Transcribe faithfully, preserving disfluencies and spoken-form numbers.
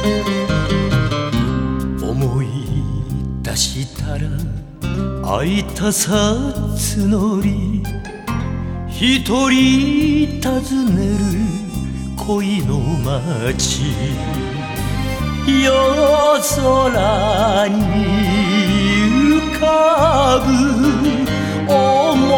思い出したら空いたさ募り一人訪ねる恋の街夜空に浮かぶ想